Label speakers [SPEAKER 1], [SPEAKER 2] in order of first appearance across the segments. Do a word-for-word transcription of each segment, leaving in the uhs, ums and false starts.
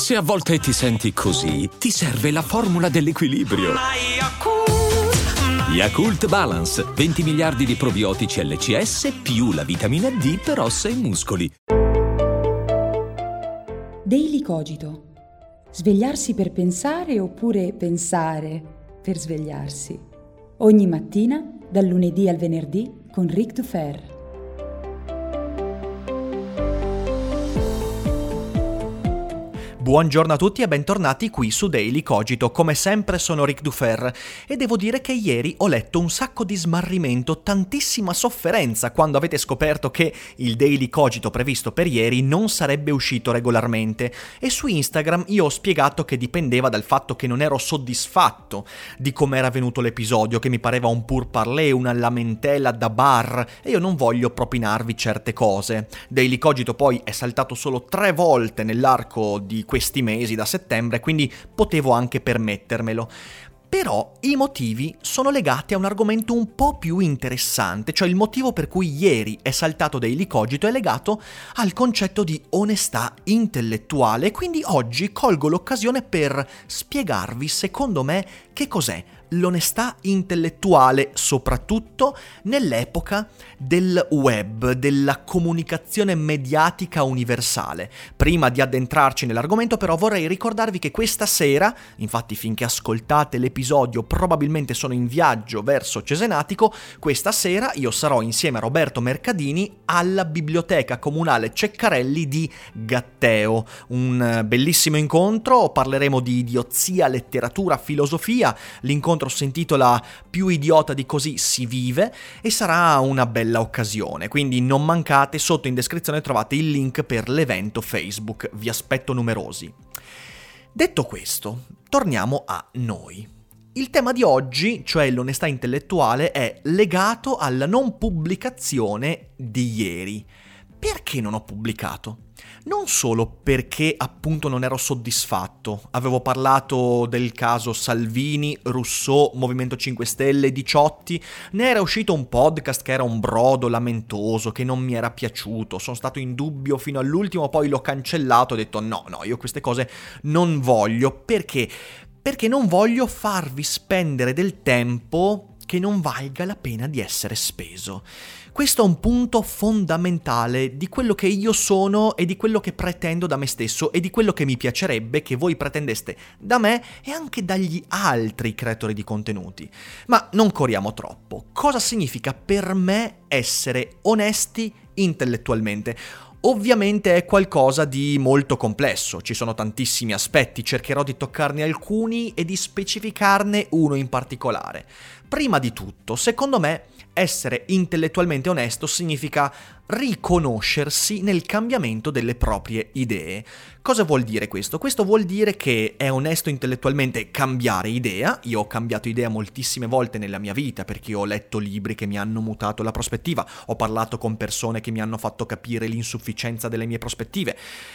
[SPEAKER 1] Se a volte ti senti così, ti serve la formula dell'equilibrio. Yakult Balance, venti miliardi di probiotici L C S più la vitamina D per ossa e muscoli.
[SPEAKER 2] Daily Cogito. Svegliarsi per pensare oppure pensare per svegliarsi. Ogni mattina, dal lunedì al venerdì, con Ric Dufer.
[SPEAKER 3] Buongiorno a tutti e bentornati qui su Daily Cogito. Come sempre sono Ric Dufer e devo dire che ieri ho letto un sacco di smarrimento, tantissima sofferenza quando avete scoperto che il Daily Cogito previsto per ieri non sarebbe uscito regolarmente, e su Instagram io ho spiegato che dipendeva dal fatto che non ero soddisfatto di come era venuto l'episodio, che mi pareva un pourparlers, una lamentela da bar, e io non voglio propinarvi certe cose. Daily Cogito poi è saltato solo tre volte nell'arco di questi mesi da settembre, quindi potevo anche permettermelo. Però i motivi sono legati a un argomento un po' più interessante, cioè il motivo per cui ieri è saltato Daily Cogito è legato al concetto di onestà intellettuale, quindi oggi colgo l'occasione per spiegarvi, secondo me, che cos'è l'onestà intellettuale, soprattutto nell'epoca del web, della comunicazione mediatica universale. Prima di addentrarci nell'argomento, però, vorrei ricordarvi che questa sera, infatti finché ascoltate l'episodio probabilmente sono in viaggio verso Cesenatico, questa sera io sarò insieme a Roberto Mercadini alla Biblioteca Comunale Ceccarelli di Gatteo. Un bellissimo incontro, parleremo di idiozia, letteratura, filosofia. L'incontro si intitola "Più idiota di così si vive" e sarà una bella occasione, quindi non mancate. Sotto in descrizione trovate il link per l'evento Facebook, vi aspetto numerosi. Detto questo, torniamo a noi. Il tema di oggi, cioè l'onestà intellettuale, è legato alla non pubblicazione di ieri. Perché non ho pubblicato? Non solo perché appunto non ero soddisfatto, avevo parlato del caso Salvini, Rousseau, Movimento cinque Stelle, Diciotti, ne era uscito un podcast che era un brodo lamentoso, che non mi era piaciuto, sono stato in dubbio fino all'ultimo, poi l'ho cancellato, ho detto no, no, io queste cose non voglio, perché? Perché non voglio farvi spendere del tempo che non valga la pena di essere speso. Questo è un punto fondamentale di quello che io sono e di quello che pretendo da me stesso e di quello che mi piacerebbe che voi pretendeste da me e anche dagli altri creatori di contenuti. Ma non corriamo troppo. Cosa significa per me essere onesti intellettualmente? Ovviamente è qualcosa di molto complesso, ci sono tantissimi aspetti, cercherò di toccarne alcuni e di specificarne uno in particolare. Prima di tutto, secondo me, essere intellettualmente onesto significa riconoscersi nel cambiamento delle proprie idee. Cosa vuol dire questo? Questo vuol dire che è onesto intellettualmente cambiare idea. Io ho cambiato idea moltissime volte nella mia vita perché ho letto libri che mi hanno mutato la prospettiva, ho parlato con persone che mi hanno fatto capire l'insufficienza delle mie prospettive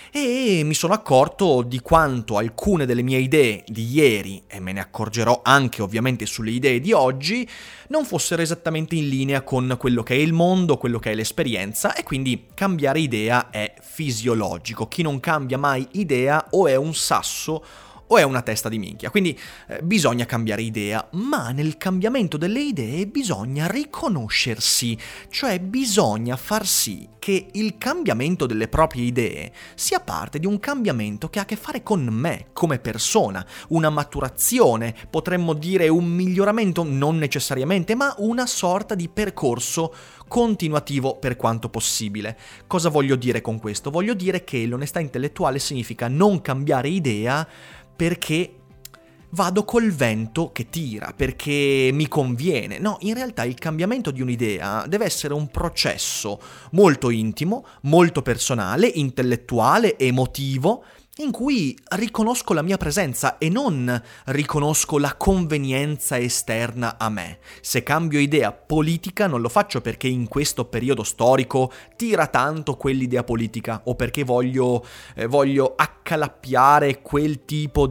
[SPEAKER 3] e mi sono accorto di quanto alcune delle mie idee di ieri, e me ne accorgerò anche ovviamente sulle idee di oggi, non fossero esattamente in linea con quello che è il mondo, quello che è l'esperienza, e quindi cambiare idea è fisiologico. Chi non cambia mai idea o è un sasso o è una testa di minchia, quindi eh, bisogna cambiare idea, ma nel cambiamento delle idee bisogna riconoscersi, cioè bisogna far sì che il cambiamento delle proprie idee sia parte di un cambiamento che ha a che fare con me come persona, una maturazione, potremmo dire un miglioramento, non necessariamente, ma una sorta di percorso continuativo per quanto possibile. Cosa voglio dire con questo? Voglio dire che l'onestà intellettuale significa non cambiare idea perché vado col vento che tira, perché mi conviene. No, in realtà il cambiamento di un'idea deve essere un processo molto intimo, molto personale, intellettuale, emotivo, in cui riconosco la mia presenza e non riconosco la convenienza esterna a me. Se cambio idea politica non lo faccio perché in questo periodo storico tira tanto quell'idea politica o perché voglio, eh, voglio accogliere accalappiare quel tipo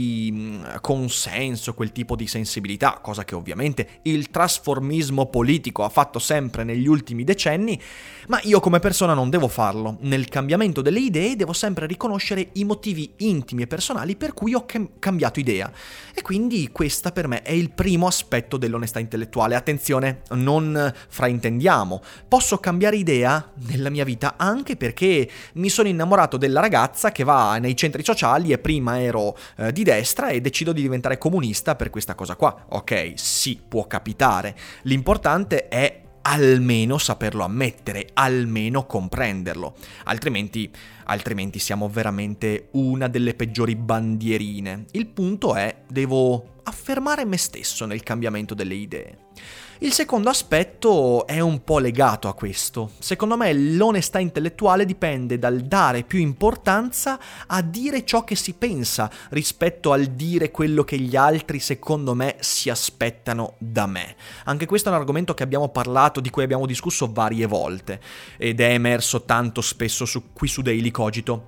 [SPEAKER 3] di consenso, quel tipo di sensibilità, cosa che ovviamente il trasformismo politico ha fatto sempre negli ultimi decenni, ma io come persona non devo farlo. Nel cambiamento delle idee devo sempre riconoscere i motivi intimi e personali per cui ho cam- cambiato idea. E quindi questa per me è il primo aspetto dell'onestà intellettuale. Attenzione, non fraintendiamo. Posso cambiare idea nella mia vita anche perché mi sono innamorato della ragazza che va nei centri sociali e prima ero eh, di destra e decido di diventare comunista per questa cosa qua. Ok, sì, può capitare. L'importante è almeno saperlo ammettere, almeno comprenderlo, altrimenti, altrimenti siamo veramente una delle peggiori bandierine. Il punto è, devo affermare me stesso nel cambiamento delle idee. Il secondo aspetto è un po' legato a questo. Secondo me l'onestà intellettuale dipende dal dare più importanza a dire ciò che si pensa rispetto al dire quello che gli altri, secondo me, si aspettano da me. Anche questo è un argomento che abbiamo parlato, di cui abbiamo discusso varie volte ed è emerso tanto spesso su, qui su Daily Cogito.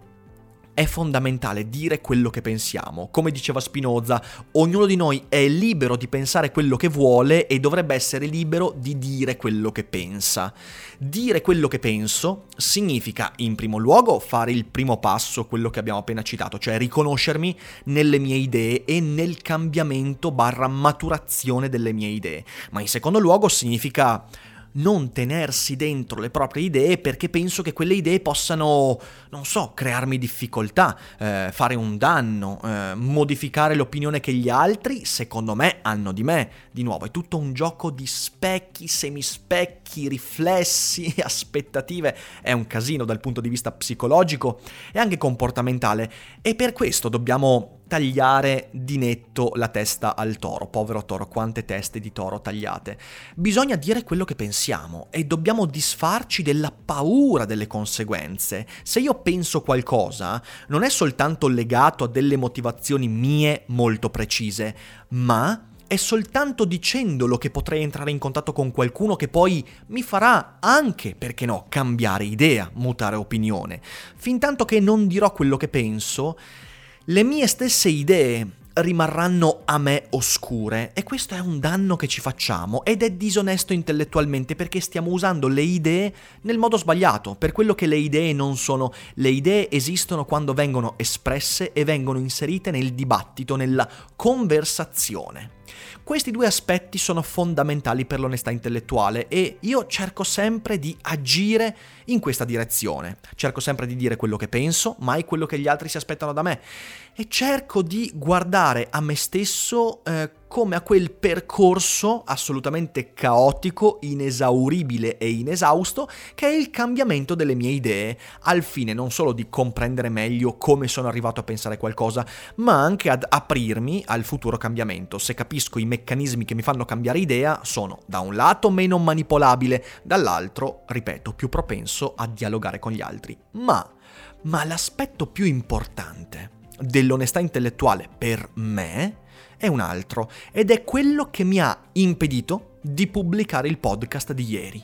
[SPEAKER 3] È fondamentale dire quello che pensiamo. Come diceva Spinoza, ognuno di noi è libero di pensare quello che vuole e dovrebbe essere libero di dire quello che pensa. Dire quello che penso significa, in primo luogo, fare il primo passo, quello che abbiamo appena citato, cioè riconoscermi nelle mie idee e nel cambiamento barra maturazione delle mie idee. Ma in secondo luogo significa non tenersi dentro le proprie idee perché penso che quelle idee possano, non so, crearmi difficoltà, eh, fare un danno, eh, modificare l'opinione che gli altri, secondo me, hanno di me. Di nuovo, è tutto un gioco di specchi, semispecchi, riflessi, aspettative. È un casino dal punto di vista psicologico e anche comportamentale. E per questo dobbiamo tagliare di netto la testa al toro. Povero toro, quante teste di toro tagliate. Bisogna dire quello che pensiamo e dobbiamo disfarci della paura delle conseguenze. Se io penso qualcosa, non è soltanto legato a delle motivazioni mie molto precise, ma è soltanto dicendolo che potrei entrare in contatto con qualcuno che poi mi farà anche, perché no, cambiare idea, mutare opinione. Fintanto che non dirò quello che penso, le mie stesse idee rimarranno a me oscure e questo è un danno che ci facciamo ed è disonesto intellettualmente perché stiamo usando le idee nel modo sbagliato, per quello che le idee non sono. Le idee esistono quando vengono espresse e vengono inserite nel dibattito, nella conversazione. Questi due aspetti sono fondamentali per l'onestà intellettuale e io cerco sempre di agire in questa direzione. Cerco sempre di dire quello che penso, mai quello che gli altri si aspettano da me. E cerco di guardare a me stesso eh, come a quel percorso assolutamente caotico, inesauribile e inesausto che è il cambiamento delle mie idee, al fine non solo di comprendere meglio come sono arrivato a pensare qualcosa, ma anche ad aprirmi al futuro cambiamento. Se capisco i meccanismi che mi fanno cambiare idea, sono da un lato meno manipolabile, dall'altro, ripeto, più propenso a dialogare con gli altri. Ma, ma l'aspetto più importante dell'onestà intellettuale per me è un altro, ed è quello che mi ha impedito di pubblicare il podcast di ieri.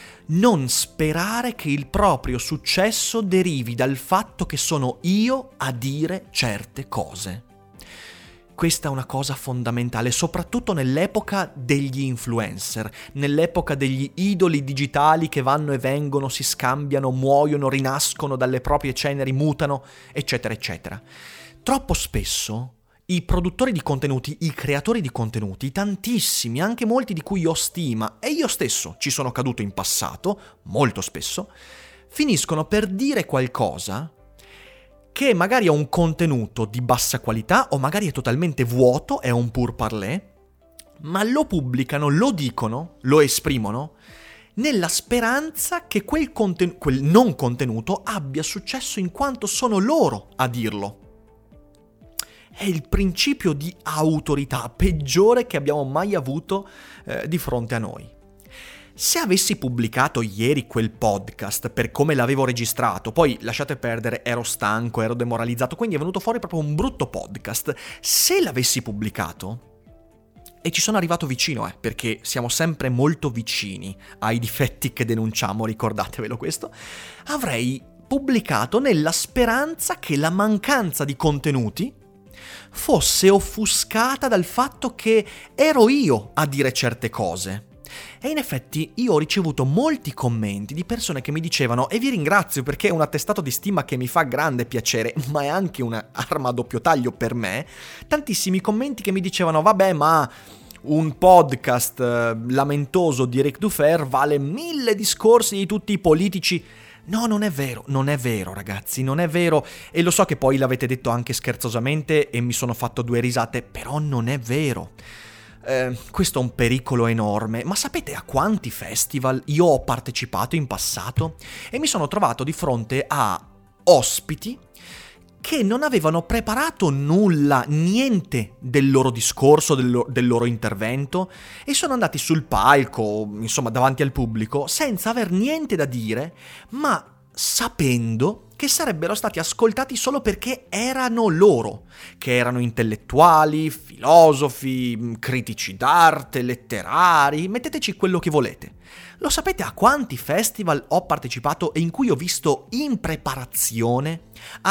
[SPEAKER 3] Non sperare che il proprio successo derivi dal fatto che sono io a dire certe cose. Questa è una cosa fondamentale, soprattutto nell'epoca degli influencer, nell'epoca degli idoli digitali che vanno e vengono, si scambiano, muoiono, rinascono dalle proprie ceneri, mutano, eccetera, eccetera. Troppo spesso i produttori di contenuti, i creatori di contenuti, tantissimi, anche molti di cui ho stima, e io stesso ci sono caduto in passato, molto spesso, finiscono per dire qualcosa che magari ha un contenuto di bassa qualità o magari è totalmente vuoto, è un pur parler, ma lo pubblicano, lo dicono, lo esprimono nella speranza che quel, conten- quel non contenuto abbia successo in quanto sono loro a dirlo. È il principio di autorità peggiore che abbiamo mai avuto eh, di fronte a noi. Se avessi pubblicato ieri quel podcast per come l'avevo registrato, poi lasciate perdere, ero stanco, ero demoralizzato, quindi è venuto fuori proprio un brutto podcast. Se l'avessi pubblicato, e ci sono arrivato vicino, eh, perché siamo sempre molto vicini ai difetti che denunciamo, ricordatevelo questo, avrei pubblicato nella speranza che la mancanza di contenuti fosse offuscata dal fatto che ero io a dire certe cose. E in effetti io ho ricevuto molti commenti di persone che mi dicevano, e vi ringrazio perché è un attestato di stima che mi fa grande piacere, ma è anche un'arma a doppio taglio per me, tantissimi commenti che mi dicevano vabbè ma un podcast eh, lamentoso di Ric Dufer vale mille discorsi di tutti i politici. No, non è vero, non è vero ragazzi, non è vero, e lo so che poi l'avete detto anche scherzosamente e mi sono fatto due risate, però non è vero. Eh, questo è un pericolo enorme, ma sapete a quanti festival io ho partecipato in passato? E mi sono trovato di fronte a ospiti che non avevano preparato nulla, niente del loro discorso, del, lo- del loro intervento, e sono andati sul palco, insomma davanti al pubblico, senza aver niente da dire, ma sapendo che sarebbero stati ascoltati solo perché erano loro, che erano intellettuali, filosofi, critici d'arte, letterari, metteteci quello che volete. Lo sapete a quanti festival ho partecipato e in cui ho visto impreparazione,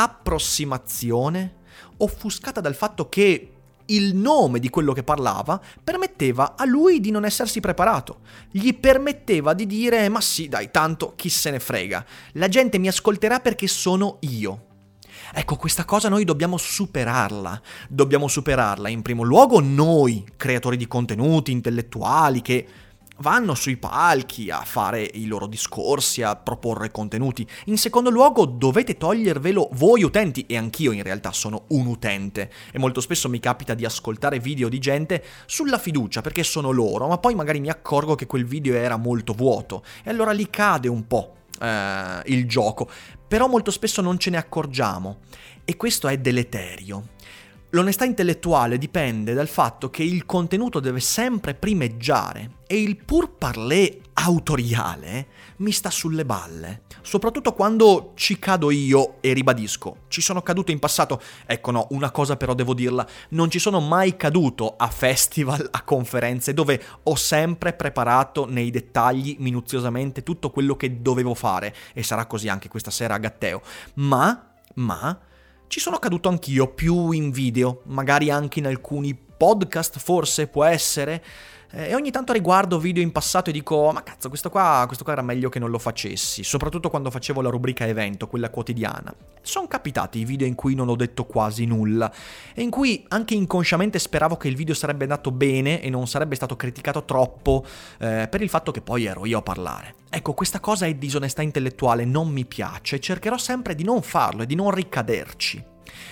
[SPEAKER 3] approssimazione, offuscata dal fatto che il nome di quello che parlava permetteva a lui di non essersi preparato, gli permetteva di dire ma sì dai, tanto chi se ne frega, la gente mi ascolterà perché sono io. Ecco, questa cosa noi dobbiamo superarla, dobbiamo superarla in primo luogo noi, creatori di contenuti, intellettuali che vanno sui palchi a fare i loro discorsi, a proporre contenuti. In secondo luogo dovete togliervelo voi utenti, e anch'io in realtà sono un utente, e molto spesso mi capita di ascoltare video di gente sulla fiducia perché sono loro, ma poi magari mi accorgo che quel video era molto vuoto, e allora lì cade un po' eh, il gioco, però molto spesso non ce ne accorgiamo, e questo è deleterio. L'onestà intellettuale dipende dal fatto che il contenuto deve sempre primeggiare e il pur parler autoriale mi sta sulle balle, soprattutto quando ci cado io, e ribadisco, ci sono caduto in passato. Ecco no, una cosa però devo dirla, non ci sono mai caduto a festival, a conferenze dove ho sempre preparato nei dettagli minuziosamente tutto quello che dovevo fare, e sarà così anche questa sera a Gatteo, ma, ma... ci sono caduto anch'io, più in video, magari anche in alcuni podcast, forse, può essere, e ogni tanto riguardo video in passato e dico ma cazzo, questo qua, questo qua era meglio che non lo facessi, soprattutto quando facevo la rubrica evento, quella quotidiana. Sono capitati i video in cui non ho detto quasi nulla, e in cui anche inconsciamente speravo che il video sarebbe andato bene e non sarebbe stato criticato troppo eh, per il fatto che poi ero io a parlare. Ecco, questa cosa è disonestà intellettuale, non mi piace, cercherò sempre di non farlo e di non ricaderci.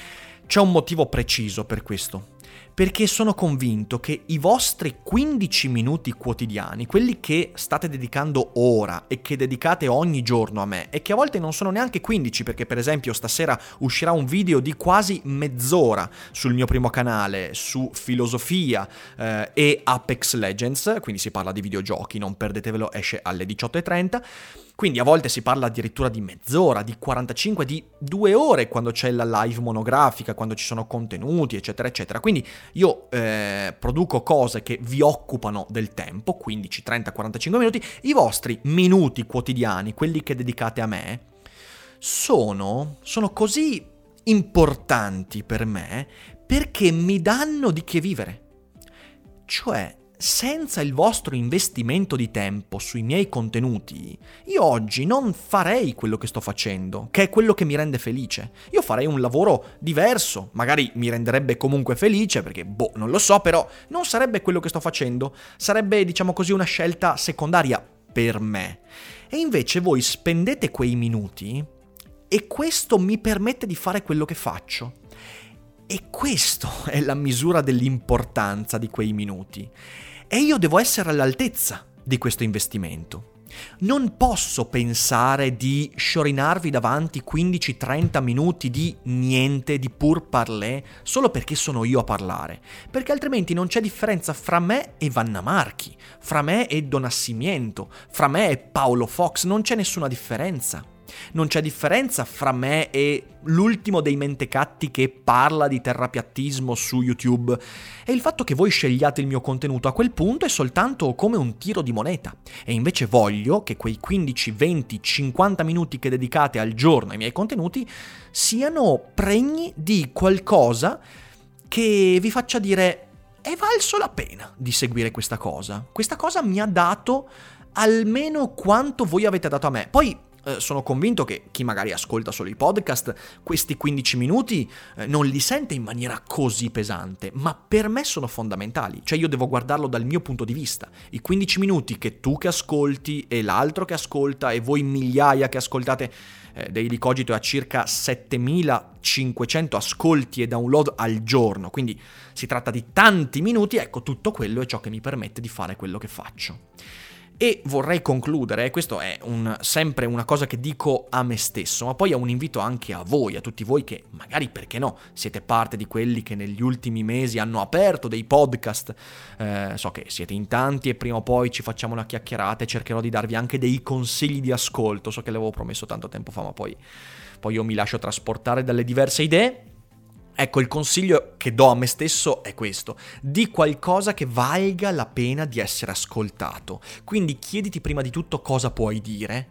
[SPEAKER 3] C'è un motivo preciso per questo, perché sono convinto che i vostri quindici minuti quotidiani, quelli che state dedicando ora e che dedicate ogni giorno a me, e che a volte non sono neanche quindici, perché per esempio stasera uscirà un video di quasi mezz'ora sul mio primo canale su filosofia eh, e Apex Legends, quindi si parla di videogiochi, non perdetevelo, esce alle diciotto e trenta. Quindi a volte si parla addirittura di mezz'ora, di quarantacinque, di due ore quando c'è la live monografica, quando ci sono contenuti, eccetera, eccetera. Quindi io eh, produco cose che vi occupano del tempo, quindici, trenta, quarantacinque minuti. I vostri minuti quotidiani, quelli che dedicate a me, sono, sono così importanti per me perché mi danno di che vivere. Cioè, senza il vostro investimento di tempo sui miei contenuti, io oggi non farei quello che sto facendo, che è quello che mi rende felice. Io farei un lavoro diverso, magari mi renderebbe comunque felice, perché, boh, non lo so, però non sarebbe quello che sto facendo, sarebbe, diciamo così, una scelta secondaria per me. E invece voi spendete quei minuti e questo mi permette di fare quello che faccio. E questo è la misura dell'importanza di quei minuti. E io devo essere all'altezza di questo investimento. Non posso pensare di sciorinarvi davanti quindici trenta minuti di niente, di pur parler, solo perché sono io a parlare. Perché altrimenti non c'è differenza fra me e Vanna Marchi, fra me e Don Assimiento, fra me e Paolo Fox, non c'è nessuna differenza. Non c'è differenza fra me e l'ultimo dei mentecatti che parla di terrapiattismo su YouTube, e il fatto che voi scegliate il mio contenuto a quel punto è soltanto come un tiro di moneta. E invece voglio che quei quindici, venti, cinquanta minuti che dedicate al giorno ai miei contenuti siano pregni di qualcosa che vi faccia dire: è valso la pena di seguire questa cosa. Questa cosa mi ha dato almeno quanto voi avete dato a me. Poi eh, sono convinto che chi magari ascolta solo i podcast, questi quindici minuti eh, non li sente in maniera così pesante, ma per me sono fondamentali. Cioè io devo guardarlo dal mio punto di vista. I quindici minuti che tu che ascolti e l'altro che ascolta e voi migliaia che ascoltate, eh, Daily Cogito è a circa settemilacinquecento ascolti e download al giorno, quindi si tratta di tanti minuti. Ecco, tutto quello è ciò che mi permette di fare quello che faccio. E vorrei concludere, questo è un, sempre una cosa che dico a me stesso, ma poi è un invito anche a voi, a tutti voi che magari, perché no, siete parte di quelli che negli ultimi mesi hanno aperto dei podcast. Eh, so che siete in tanti e prima o poi ci facciamo una chiacchierata e cercherò di darvi anche dei consigli di ascolto. So che l'avevo promesso tanto tempo fa, ma poi, poi io mi lascio trasportare dalle diverse idee. Ecco, il consiglio che do a me stesso è questo: di qualcosa che valga la pena di essere ascoltato. Quindi chiediti prima di tutto cosa puoi dire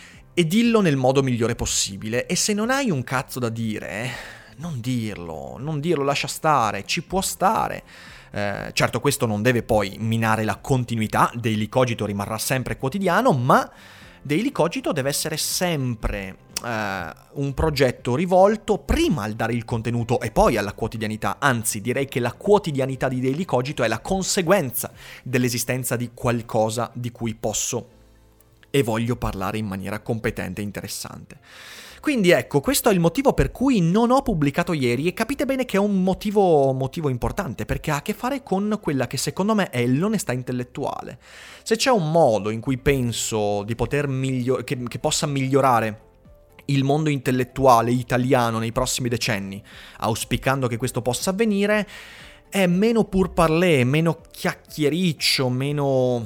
[SPEAKER 3] e dillo nel modo migliore possibile. E se non hai un cazzo da dire, non dirlo, non dirlo, lascia stare, ci può stare. Eh, certo, questo non deve poi minare la continuità, Daily Cogito rimarrà sempre quotidiano, ma Daily Cogito deve essere sempre Uh, un progetto rivolto prima al dare il contenuto e poi alla quotidianità. Anzi, direi che la quotidianità di Daily Cogito è la conseguenza dell'esistenza di qualcosa di cui posso e voglio parlare in maniera competente e interessante. Quindi ecco, questo è il motivo per cui non ho pubblicato ieri, e capite bene che è un motivo, motivo importante, perché ha a che fare con quella che secondo me è l'onestà intellettuale. Se c'è un modo in cui penso di poter miglior- che, che possa migliorare il mondo intellettuale italiano nei prossimi decenni, auspicando che questo possa avvenire, è meno pourparlers, meno chiacchiericcio, meno,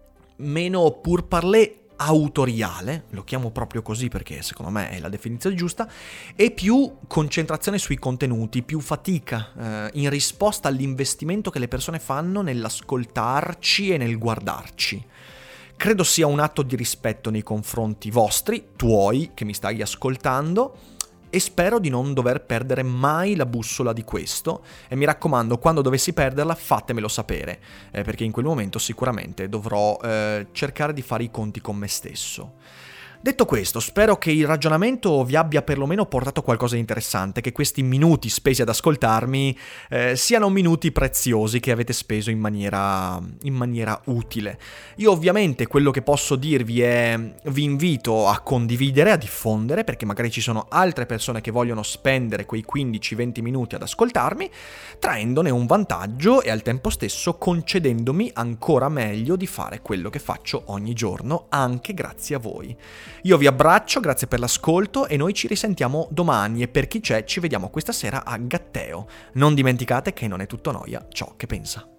[SPEAKER 3] meno pourparlers autoriale, lo chiamo proprio così perché secondo me è la definizione giusta, e più concentrazione sui contenuti, più fatica eh, in risposta all'investimento che le persone fanno nell'ascoltarci e nel guardarci. Credo sia un atto di rispetto nei confronti vostri, tuoi, che mi stai ascoltando, e spero di non dover perdere mai la bussola di questo. E mi raccomando, quando dovessi perderla fatemelo sapere, eh, perché in quel momento sicuramente dovrò eh, cercare di fare i conti con me stesso. Detto questo, spero che il ragionamento vi abbia perlomeno portato qualcosa di interessante, che questi minuti spesi ad ascoltarmi eh, siano minuti preziosi che avete speso in maniera, in maniera utile. Io ovviamente quello che posso dirvi è: vi invito a condividere, a diffondere, perché magari ci sono altre persone che vogliono spendere quei quindici venti minuti ad ascoltarmi, traendone un vantaggio e al tempo stesso concedendomi ancora meglio di fare quello che faccio ogni giorno, anche grazie a voi. Io vi abbraccio, grazie per l'ascolto e noi ci risentiamo domani, e per chi c'è ci vediamo questa sera a Gatteo. Non dimenticate che non è tutto noia ciò che pensa.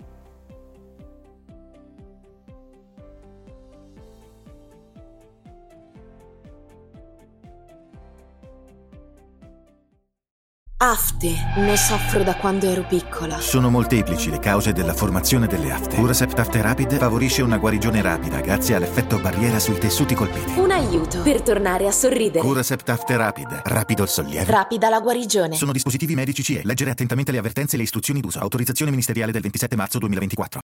[SPEAKER 4] Afte. Ne soffro da quando ero piccola.
[SPEAKER 5] Sono molteplici le cause della formazione delle afte. Curacept Afte Rapid favorisce una guarigione rapida grazie all'effetto barriera sui tessuti colpiti.
[SPEAKER 4] Un aiuto per tornare a sorridere.
[SPEAKER 5] Curacept Afte Rapid. Rapido il sollievo.
[SPEAKER 4] Rapida la guarigione.
[SPEAKER 5] Sono dispositivi medici C E. Leggere attentamente le avvertenze e le istruzioni d'uso. Autorizzazione ministeriale del ventisette marzo duemilaventiquattro.